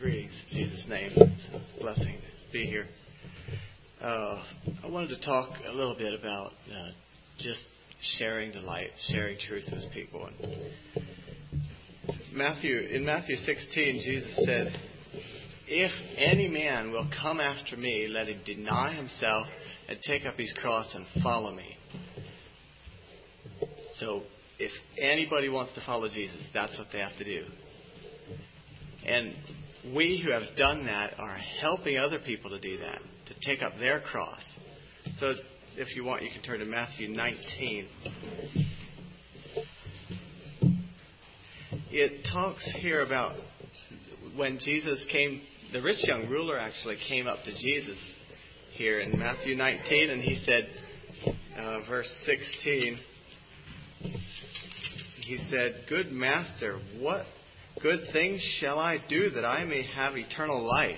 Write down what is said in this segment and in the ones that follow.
Greetings in Jesus' name. It's a blessing to be here. I wanted to talk a little bit about just sharing the light, sharing truth with people. In Matthew 16, Jesus said, "If any man will come after me, let him deny himself and take up his cross and follow me." So if anybody wants to follow Jesus, that's what they have to do. And we who have done that are helping other people to do that, to take up their cross. So if you want, you can turn to Matthew 19. It talks here about when Jesus came, the rich young ruler actually came up to Jesus here in Matthew 19, and he said, verse 16, he said, "Good master, what good things shall I do that I may have eternal life?"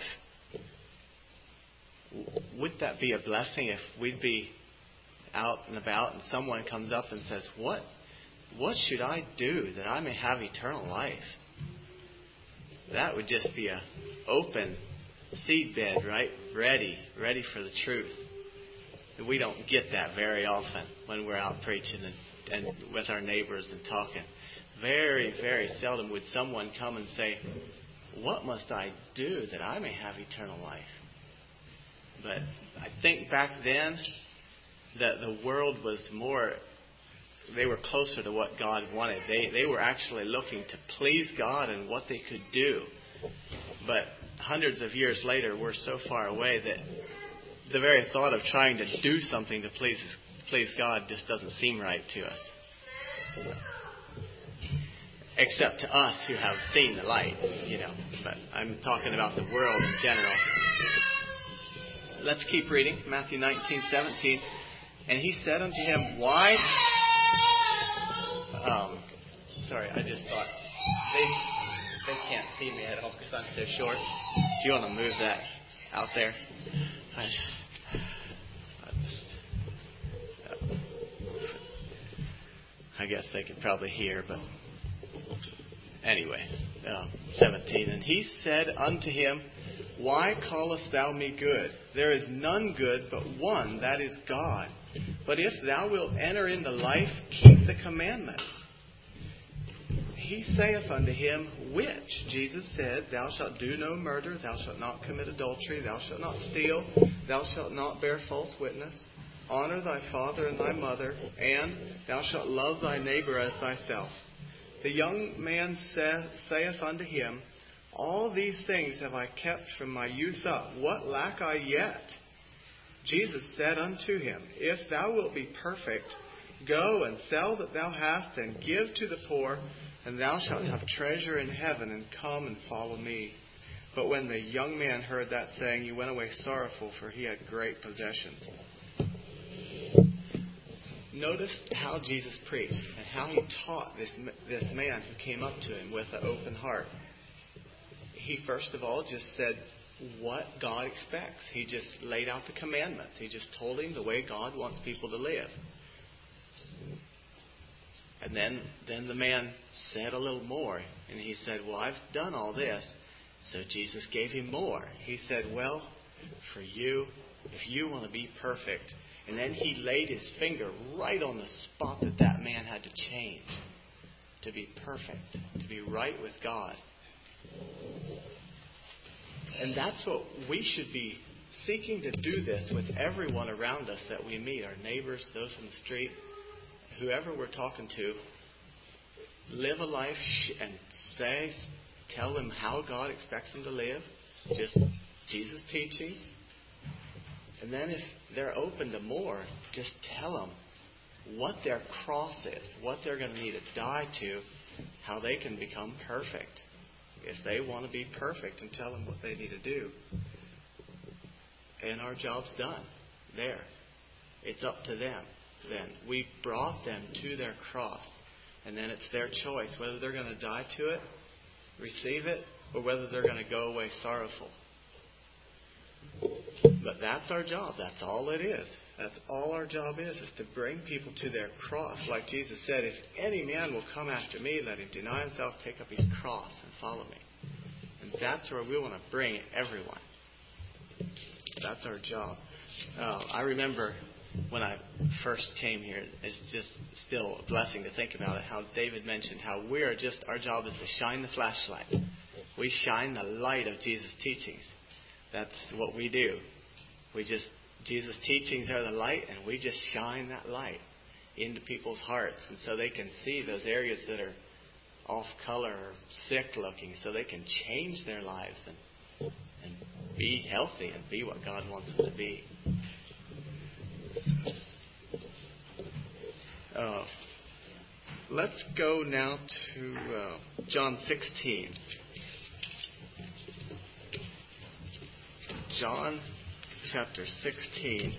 Would that be a blessing if we'd be out and about and someone comes up and says, What should I do that I may have eternal life? That would just be an open seedbed, right? Ready for the truth. We don't get that very often when we're out preaching and with our neighbors and talking. Very, very seldom would someone come and say, "What must I do that I may have eternal life?" But I think back then that the world was more, they were closer to what God wanted. They were actually looking to please God and what they could do. But hundreds of years later, we're so far away that the very thought of trying to do something to please God just doesn't seem right to us. Except to us who have seen the light, But I'm talking about the world in general. Let's keep reading. Matthew 19:17. "And he said unto him, Why?" Sorry, I just thought they can't see me at all because I'm so short. Do you want to move that out there? I guess they could probably hear, but anyway, 17. "And he said unto him, Why callest thou me good? There is none good but one, that is God. But if thou wilt enter into life, keep the commandments. He saith unto him, Which? Jesus said, Thou shalt do no murder, thou shalt not commit adultery, thou shalt not steal, thou shalt not bear false witness, honor thy father and thy mother, and thou shalt love thy neighbor as thyself. The young man saith unto him, All these things have I kept from my youth up. What lack I yet? Jesus said unto him, If thou wilt be perfect, go and sell that thou hast, and give to the poor, and thou shalt have treasure in heaven, and come and follow me. But when the young man heard that saying, he went away sorrowful, for he had great possessions." Notice how Jesus preached and how he taught this man who came up to him with an open heart. He first of all just said what God expects. He just laid out the commandments. He just told him the way God wants people to live. And then the man said a little more. And he said, "Well, I've done all this." So Jesus gave him more. He said, "Well, for you, if you want to be perfect." And then he laid his finger right on the spot that man had to change to be perfect, to be right with God. And that's what we should be seeking to do this with everyone around us that we meet, our neighbors, those on the street, whoever we're talking to. Live a life and tell them how God expects them to live, just Jesus' teaching. And then if they're open to more, just tell them what their cross is, what they're going to need to die to, how they can become perfect. If they want to be perfect, and tell them what they need to do. And our job's done. There. It's up to them. Then we brought them to their cross. And then it's their choice whether they're going to die to it, receive it, or whether they're going to go away sorrowful. But that's our job. That's all it is. That's all our job is to bring people to their cross. Like Jesus said, if any man will come after me, let him deny himself, take up his cross, and follow me. And that's where we want to bring everyone. That's our job. I remember when I first came here, it's just still a blessing to think about it, how David mentioned how our job is to shine the flashlight. We shine the light of Jesus' teachings. That's what we do. Jesus' teachings are the light, and we just shine that light into people's hearts, and so they can see those areas that are off color or sick looking, so they can change their lives and be healthy and be what God wants them to be. Let's go now to John 16. John chapter 16.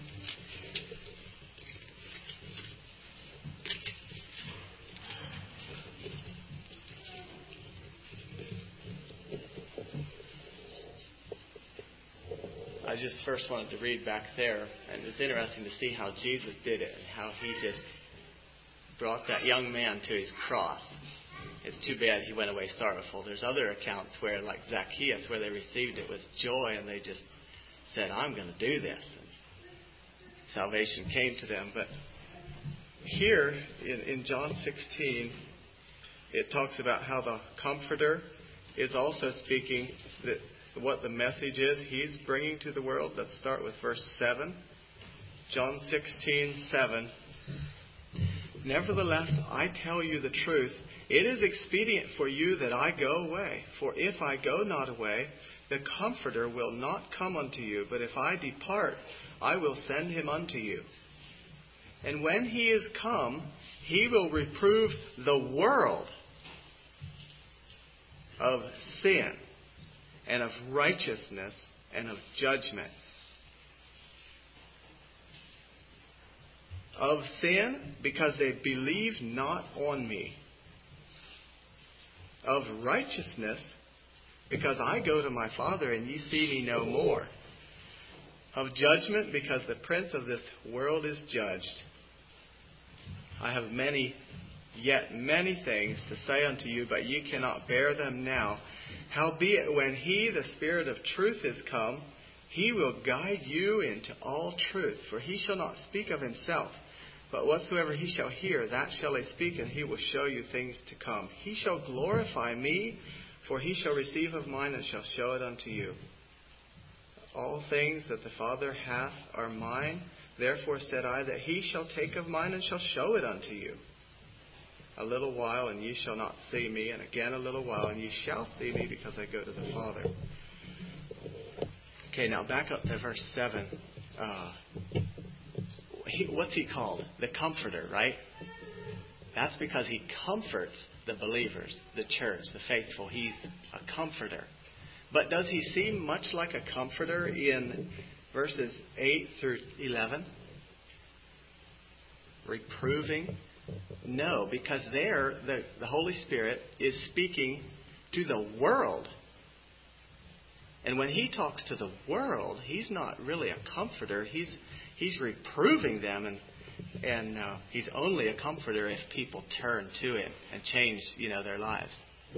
I just first wanted to read back there, and it's interesting to see how Jesus did it and how he just brought that young man to his cross. It's too bad he went away sorrowful. There's other accounts where, like Zacchaeus, where they received it with joy and they just said, I'm going to do this. And salvation came to them. But here in John 16, it talks about how the Comforter is also speaking that what the message is he's bringing to the world. Let's start with verse 7. John 16:7. Nevertheless, I tell you the truth. It is expedient for you that I go away. For if I go not away, the Comforter will not come unto you. But if I depart, I will send him unto you. And when he is come, he will reprove the world of sin and of righteousness and of judgment. Of sin, because they believe not on me. Of righteousness, because I go to my Father and ye see me no more. Of judgment, because the prince of this world is judged. I have many things to say unto you, but ye cannot bear them now. Howbeit, when he, the Spirit of truth, is come, he will guide you into all truth. For he shall not speak of himself, but whatsoever he shall hear, that shall he speak, and he will show you things to come. He shall glorify me, for he shall receive of mine and shall show it unto you. All things that the Father hath are mine. Therefore said I, that he shall take of mine and shall show it unto you. A little while, and ye shall not see me, and again a little while, and ye shall see me, because I go to the Father. Okay, now back up to verse 7. What's he called? The Comforter, right? That's because he comforts the believers, the church, the faithful. He's a comforter. But does he seem much like a comforter in verses 8 through 11? Reproving? No, because there the Holy Spirit is speaking to the world. And when he talks to the world, he's not really a comforter. He's reproving them, and he's only a comforter if people turn to him and change, their lives.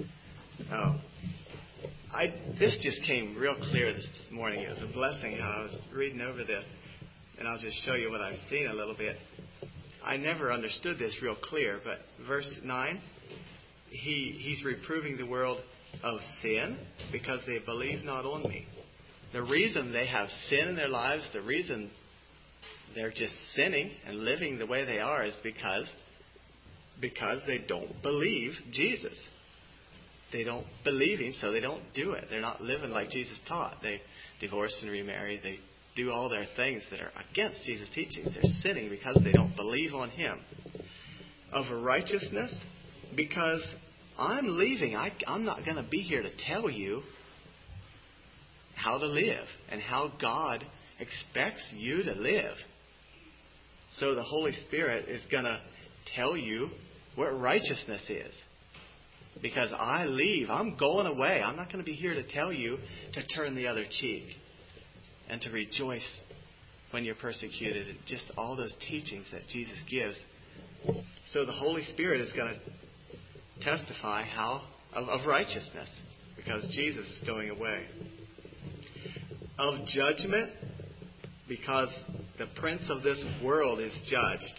This just came real clear this morning. It was a blessing how I was reading over this, and I'll just show you what I've seen a little bit. I never understood this real clear, but verse 9, he's reproving the world of sin because they believe not on me. The reason they have sin in their lives, the reason they're just sinning and living the way they are is because they don't believe Jesus. They don't believe him, so they don't do it. They're not living like Jesus taught. They divorce and remarry. They do all their things that are against Jesus' teachings. They're sinning because they don't believe on him. Of righteousness, because I'm leaving. I'm not going to be here to tell you how to live and how God expects you to live. So the Holy Spirit is going to tell you what righteousness is. Because I leave. I'm going away. I'm not going to be here to tell you to turn the other cheek and to rejoice when you're persecuted. Just all those teachings that Jesus gives. So the Holy Spirit is going to testify of righteousness. because Jesus is going away. Of judgment, because the prince of this world is judged.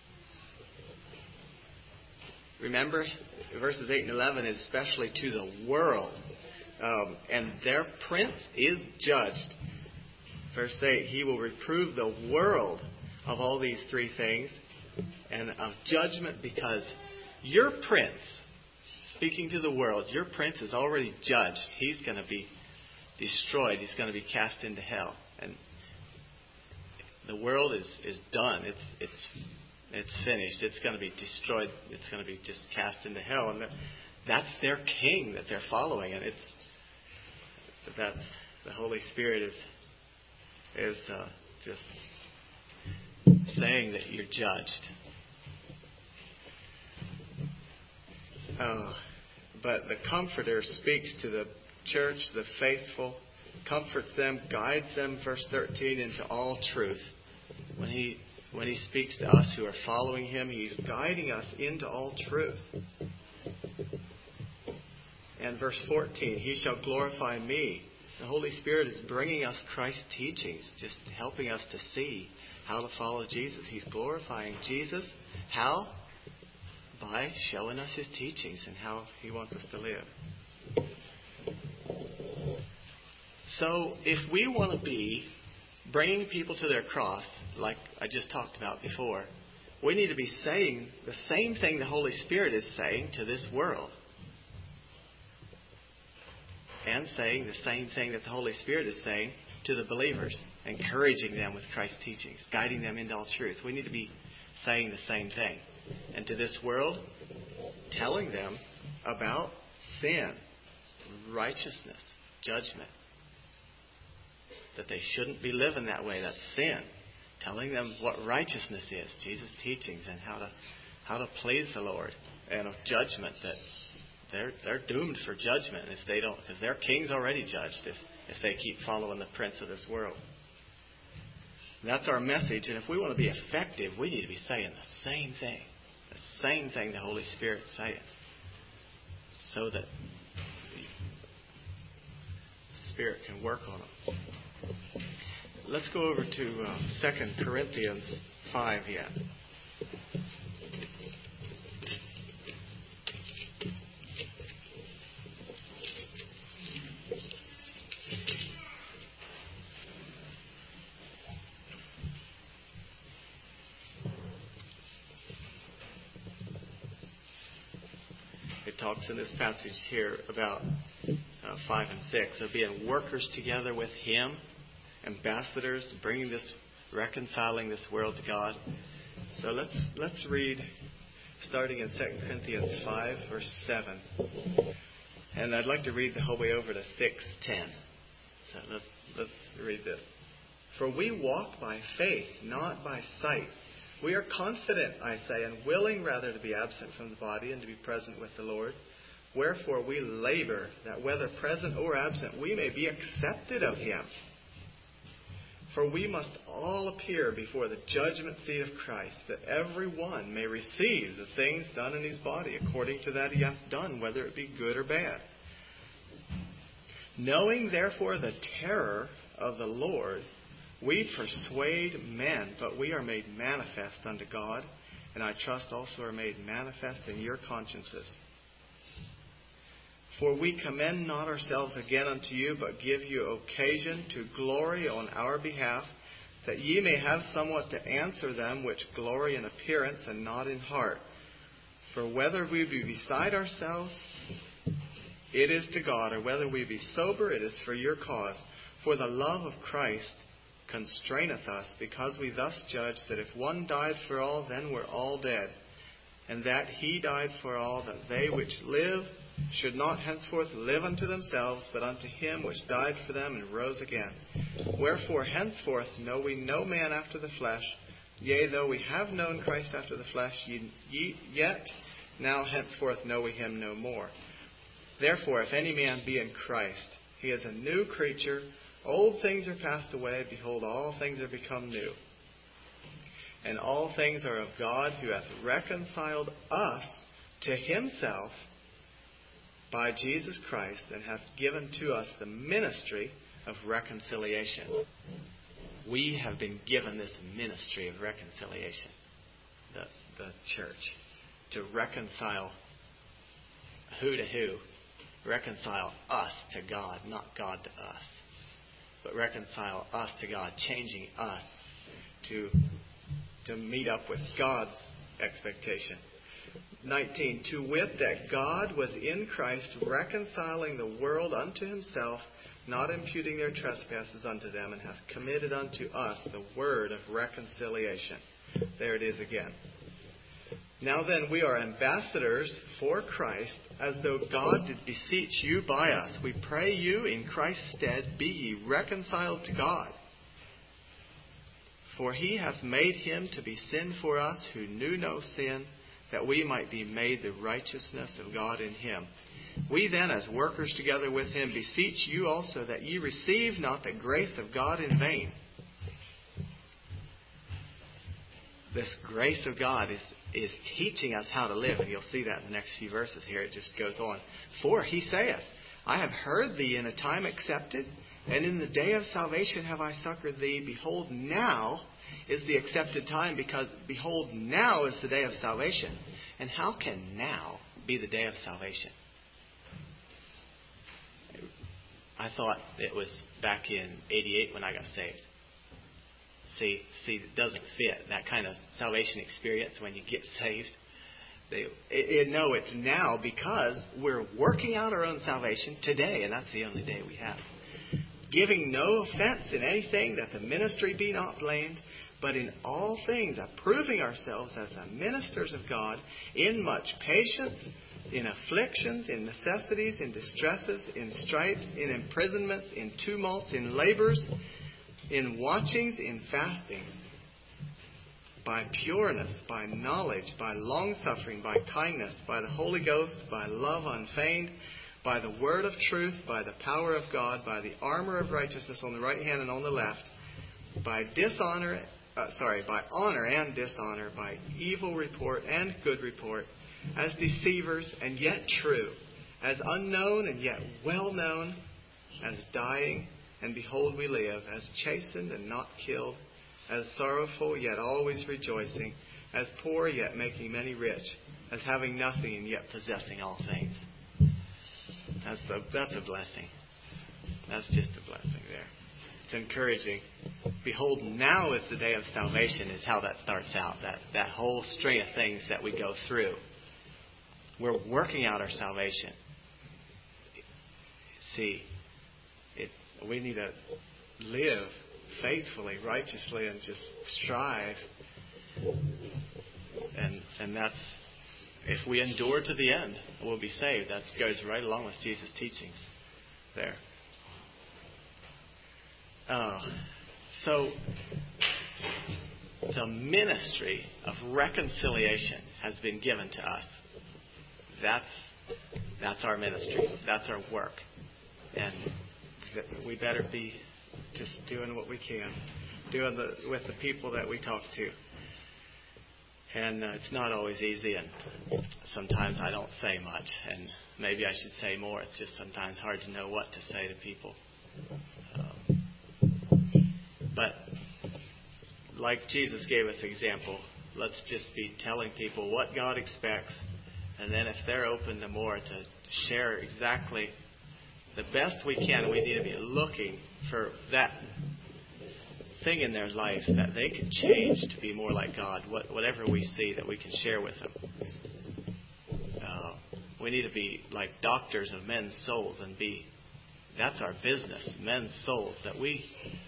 Remember, verses 8 and 11 is especially to the world. And their prince is judged. Verse 8, he will reprove the world of all these three things, and of judgment, because your prince, speaking to the world, your prince is already judged. He's going to be destroyed. He's going to be cast into hell. And the world is done. It's finished. It's going to be destroyed. It's going to be just cast into hell. And that's their king that they're following. And that's the Holy Spirit is just saying that you're judged. But the Comforter speaks to the church, the faithful, comforts them, guides them, verse 13, into all truth. When he speaks to us who are following him, he's guiding us into all truth. And verse 14, he shall glorify me. The Holy Spirit is bringing us Christ's teachings, just helping us to see how to follow Jesus. He's glorifying Jesus. How? By showing us his teachings and how he wants us to live. So if we want to be bringing people to their cross, like I just talked about before, we need to be saying the same thing the Holy Spirit is saying to this world. And saying the same thing that the Holy Spirit is saying to the believers, encouraging them with Christ's teachings, guiding them into all truth. We need to be saying the same thing. And to this world, telling them about sin, righteousness, judgment. That they shouldn't be living that way. That's sin. Telling them what righteousness is, Jesus' teachings, and how to please the Lord. And of judgment, that they're doomed for judgment if they don't, because their king's already judged if they keep following the prince of this world. And that's our message. And if we want to be effective, we need to be saying the same thing. The same thing the Holy Spirit's saying. So that the Spirit can work on them. Let's go over to 2 Corinthians 5 yet. It talks in this passage here about 5 and 6 of being workers together with Him, ambassadors, reconciling this world to God. So let's read, starting in 2 Corinthians 5, verse 7. And I'd like to read the whole way over to 6:10. So let's read this. For we walk by faith, not by sight. We are confident, I say, and willing rather to be absent from the body and to be present with the Lord. Wherefore we labor, that whether present or absent, we may be accepted of Him. For we must all appear before the judgment seat of Christ, that every one may receive the things done in his body, according to that he hath done, whether it be good or bad. Knowing therefore the terror of the Lord, we persuade men, but we are made manifest unto God, and I trust also are made manifest in your consciences. For we commend not ourselves again unto you, but give you occasion to glory on our behalf, that ye may have somewhat to answer them which glory in appearance and not in heart. For whether we be beside ourselves, it is to God, or whether we be sober, it is for your cause. For the love of Christ constraineth us, because we thus judge that if one died for all, then we're all dead. And that He died for all, that they which live should not henceforth live unto themselves, but unto Him which died for them and rose again. Wherefore henceforth know we no man after the flesh. Yea, though we have known Christ after the flesh, yet now henceforth know we Him no more. Therefore, if any man be in Christ, he is a new creature. Old things are passed away. Behold, all things are become new. And all things are of God, who hath reconciled us to Himself by Jesus Christ, and hath given to us the ministry of reconciliation. We have been given this ministry of reconciliation, the church, to reconcile who to who? Reconcile us to God, not God to us. But reconcile us to God, changing us to meet up with God's expectation. 19, to wit, that God was in Christ reconciling the world unto himself, not imputing their trespasses unto them, and hath committed unto us the word of reconciliation. There it is again. Now then, we are ambassadors for Christ, as though God did beseech you by us. We pray you in Christ's stead, be ye reconciled to God. For he hath made him to be sin for us who knew no sin, that we might be made the righteousness of God in him. We then, as workers together with him, beseech you also that ye receive not the grace of God in vain. This grace of God is teaching us how to live, and you'll see that in the next few verses here. It just goes on. For he saith, I have heard thee in a time accepted, and in the day of salvation have I succored thee. Behold, now is the accepted time, because behold, now is the day of salvation. And how can now be the day of salvation? I thought it was back in 88 when I got saved. See, it doesn't fit that kind of salvation experience when you get saved. No, it's now, because we're working out our own salvation today, and that's the only day we have. Giving no offense in anything, that the ministry be not blamed, but in all things approving ourselves as the ministers of God, in much patience, in afflictions, in necessities, in distresses, in stripes, in imprisonments, in tumults, in labors, in watchings, in fastings, by pureness, by knowledge, by longsuffering, by kindness, by the Holy Ghost, by love unfeigned, by the word of truth, by the power of God, by the armor of righteousness on the right hand and on the left, by honor and dishonor, by evil report and good report, as deceivers and yet true, as unknown and yet well known, as dying, and behold we live, as chastened and not killed, as sorrowful yet always rejoicing, as poor yet making many rich, as having nothing and yet possessing all things. That's a blessing. That's just a blessing there. It's encouraging. Behold, now is the day of salvation is how that starts out. That whole string of things that we go through. We're working out our salvation. See, we need to live faithfully, righteously, and just strive. And that's, if we endure to the end, we'll be saved. That goes right along with Jesus' teachings there. So the ministry of reconciliation has been given to us. That's our ministry. That's our work. And we better be just doing what we can, with the people that we talk to. And it's not always easy, and sometimes I don't say much, and maybe I should say more. It's just sometimes hard to know what to say to people. But like Jesus gave us example, let's just be telling people what God expects, and then if they're open to more, to share exactly the best we can. We need to be looking for that thing in their life that they can change to be more like God. Whatever we see that we can share with them. We need to be like doctors of men's souls, and that's our business, men's souls, that we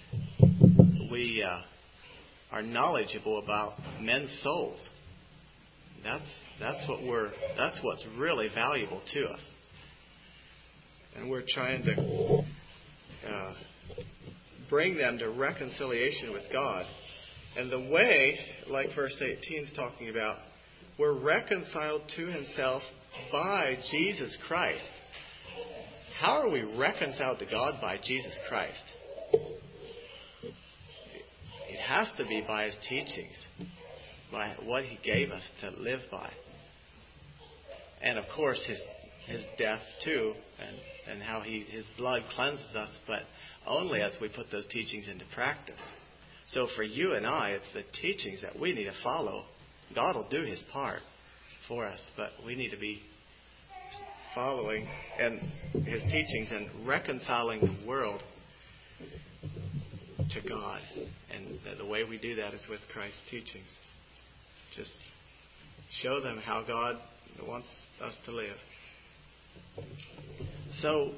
are knowledgeable about men's souls. That's what's really valuable to us. And we're trying to bring them to reconciliation with God. And the way, like verse 18 is talking about, we're reconciled to himself by Jesus Christ. How are we reconciled to God by Jesus Christ? It has to be by his teachings, by what he gave us to live by. And of course, His death too, and how His blood cleanses us, but only as we put those teachings into practice. So for you and I, it's the teachings that we need to follow. God will do His part for us, but we need to be following and His teachings and reconciling the world to God. And the way we do that is with Christ's teachings. Just show them how God wants us to live. So,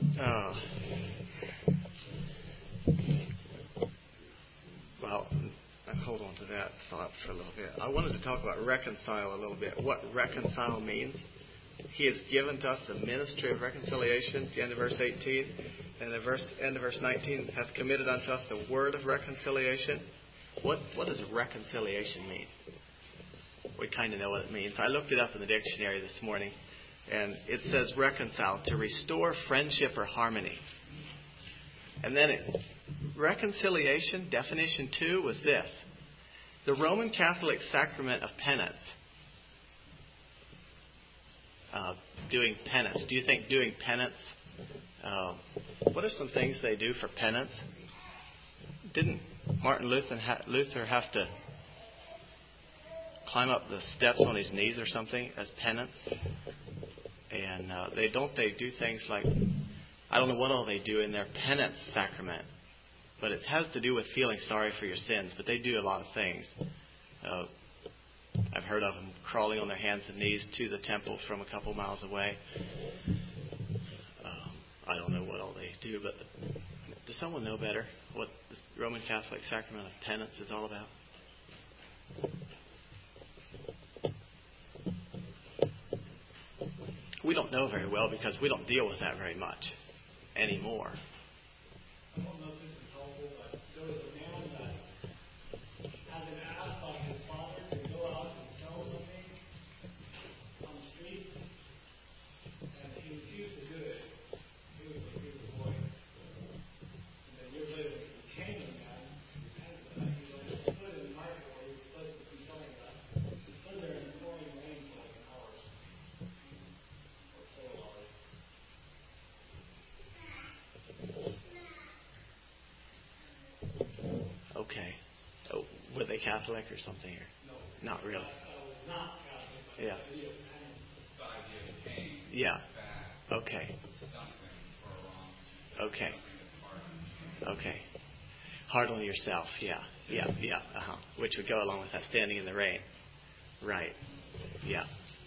hold on to that thought for a little bit. I wanted to talk about reconcile a little bit. What reconcile means. He has given to us the ministry of reconciliation, at the end of verse 18. And the end of verse 19, hath committed unto us the word of reconciliation. What does reconciliation mean? We kind of know what it means. I looked it up in the dictionary this morning, and it says reconcile, to restore friendship or harmony. And then reconciliation, definition 2, was this. The Roman Catholic sacrament of penance. Doing penance. Do you think doing penance, what are some things they do for penance? Didn't Martin Luther have to climb up the steps on his knees or something as penance? And they do things like, I don't know what all they do in their penance sacrament, but it has to do with feeling sorry for your sins. But they do a lot of things. I've heard of them crawling on their hands and knees to the temple from a couple miles away. I don't know what all they do, but does someone know better what the Roman Catholic sacrament of penance is all about? We don't know very well because we don't deal with that very much anymore. I don't know if this is helpful, but there was a man that had been asked by his father to go out and sell something on the streets, and he refused to do it. He was a boy. And then years later, he became a man, repented of that. He stood in the market where he was supposed to be selling that. He stood there in the pouring rain for like an hour. Or so hours. Okay. Oh, were they Catholic or something? No. Not really. Not Catholic, but Yeah. the idea of penance. The idea of pain. Yeah. Back, Okay. something for a wrong. Okay. Something that's hard. Okay. Hard on yourself. Yeah. Which would go along with that standing in the rain. Right. Yeah.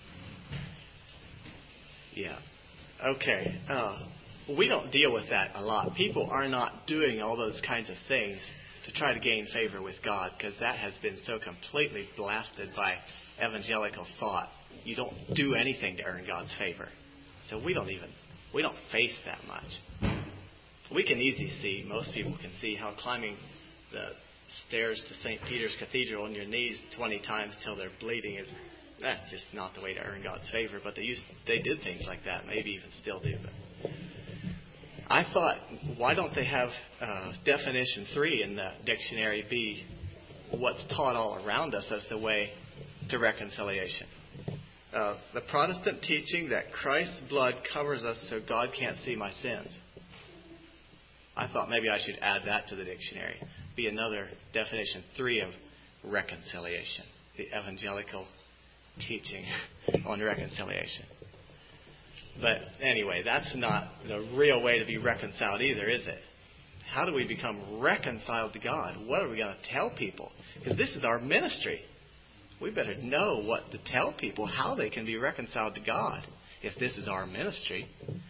Okay. We don't deal with that a lot. People are not doing all those kinds of things to try to gain favor with God, because that has been so completely blasted by evangelical thought. You don't do anything to earn God's favor. So we don't face that much. We can easily see, most people can see, how climbing the stairs to St. Peter's Cathedral on your knees 20 times till they're bleeding that's just not the way to earn God's favor. But they did things like that, maybe even still do. But I thought, why don't they have definition 3 in the dictionary be what's taught all around us as the way to reconciliation? The Protestant teaching that Christ's blood covers us so God can't see my sins. I thought maybe I should add that to the dictionary. Be another definition 3 of reconciliation. The evangelical teaching on reconciliation. But anyway, that's not the real way to be reconciled either, is it? How do we become reconciled to God? What are we going to tell people? Because this is our ministry. We better know what to tell people, how they can be reconciled to God, if this is our ministry.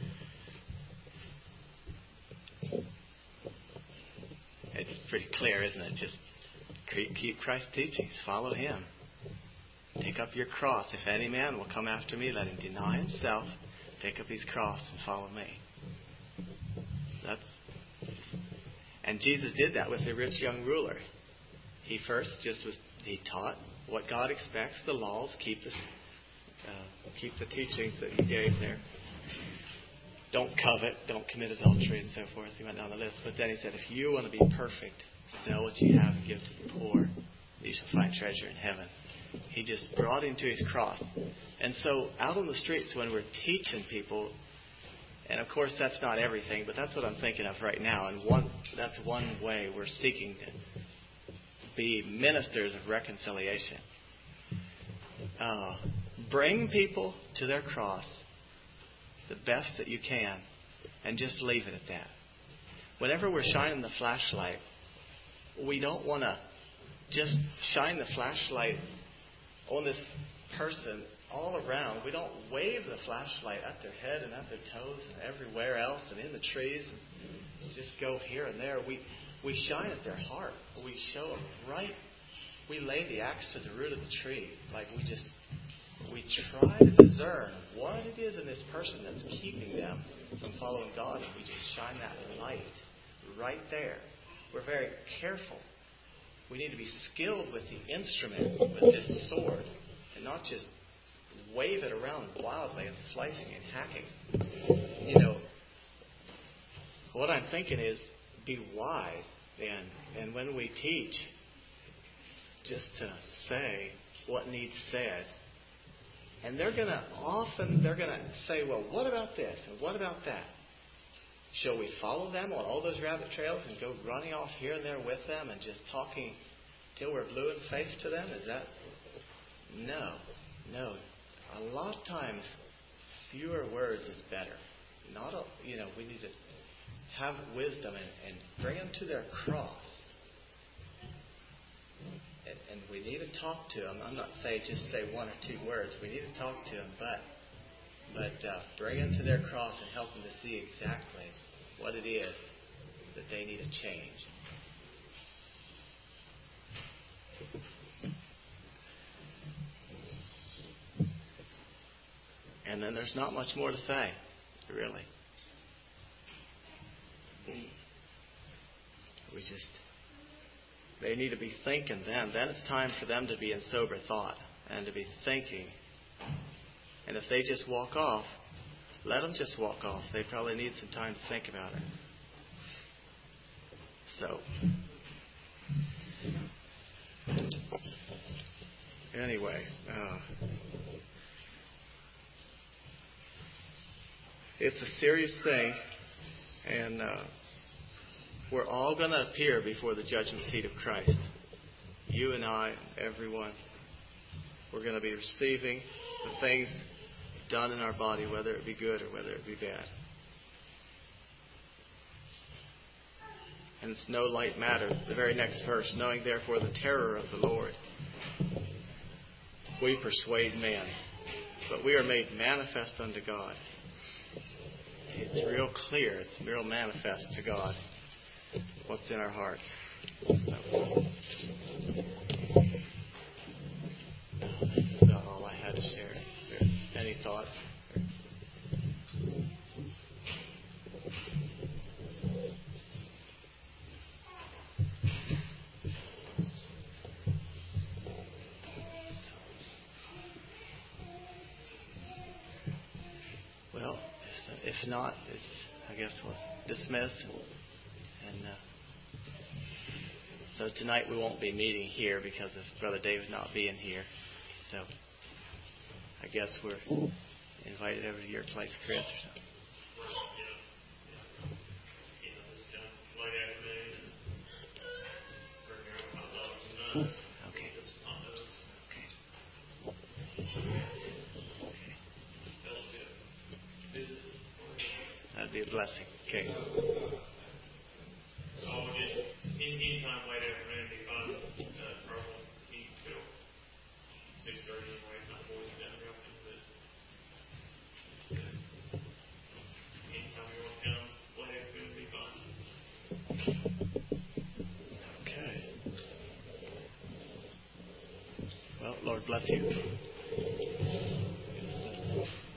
It's pretty clear, isn't it? Just keep Christ's teachings. Follow Him. Take up your cross. If any man will come after me, let him deny himself, take up his cross, and follow me. And Jesus did that with the rich young ruler. He first he taught what God expects, the laws, keep the teachings that He gave there. Don't covet, don't commit adultery, and so forth. He went down the list. But then He said, if you want to be perfect, sell what you have and give to the poor. You shall find treasure in heaven. He just brought him to his cross. And so out on the streets when we're teaching people, and of course that's not everything, but that's what I'm thinking of right now. And that's one way we're seeking to be ministers of reconciliation. Bring people to their cross the best that you can and just leave it at that. Whenever we're shining the flashlight, we don't want to just shine the flashlight on this person all around. We don't wave the flashlight at their head and at their toes and everywhere else and in the trees and just go here and there. We shine at their heart. We show them right. We lay the axe to the root of the tree. Like we try to discern what it is in this person that's keeping them from following God. And we just shine that light right there. We're very careful. We need to be skilled with the instrument, with this sword, and not just wave it around wildly and slicing and hacking. What I'm thinking is be wise, and when we teach, just to say what needs said. And they're going to say, well, what about this and what about that? Shall we follow them on all those rabbit trails and go running off here and there with them and just talking till we're blue in the face to them? Is that? No. A lot of times, fewer words is better. We need to have wisdom and bring them to their cross. And we need to talk to them. I'm not saying just say one or two words. We need to talk to them, but bring them to their cross and help them to see exactly what it is that they need to change. And then there's not much more to say, really. They need to be thinking then. Then it's time for them to be in sober thought and to be thinking. And if they just walk off, let them just walk off. They probably need some time to think about it. So, anyway, it's a serious thing, and we're all going to appear before the judgment seat of Christ. You and I, everyone. We're going to be receiving the things done in our body, whether it be good or whether it be bad. And it's no light matter. The very next verse, knowing therefore the terror of the Lord, we persuade man, but we are made manifest unto God. It's real clear. It's real manifest to God what's in our hearts. So, that's about all I had to share. Any thoughts? Well, if not, I guess we'll dismiss. And so tonight we won't be meeting here because of Brother David not being here. So I guess we're invited over to your place, Chris, or something. Okay. That'd be a blessing. Okay. So just anytime late afternoon be fine. Probably eat till 6:30 anyway, not 40 down the afternoon. But anytime you want to come late afternoon be fine. Okay. Well, Lord bless you.